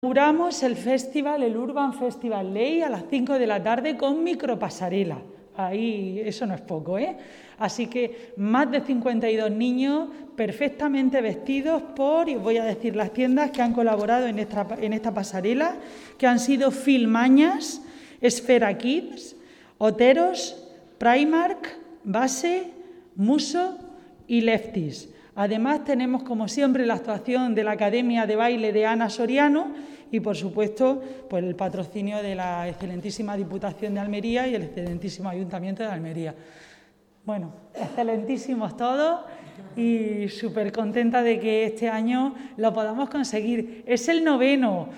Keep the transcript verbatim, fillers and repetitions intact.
Inauguramos el festival, el Urban Festival Ley, a las cinco de la tarde con micropasarela. Ahí, eso no es poco, ¿eh? Así que más de cincuenta y dos niños perfectamente vestidos por, y os voy a decir las tiendas que han colaborado en esta, en esta pasarela, que han sido Filmañas, Esfera Kids, Oteros, Primark, Base, Muso y Lefties. Además, tenemos, como siempre, la actuación de la Academia de Baile de Ana Soriano y, por supuesto, pues el patrocinio de la excelentísima Diputación de Almería y el excelentísimo Ayuntamiento de Almería. Bueno, excelentísimos todos y súper contenta de que este año lo podamos conseguir. Es el noveno,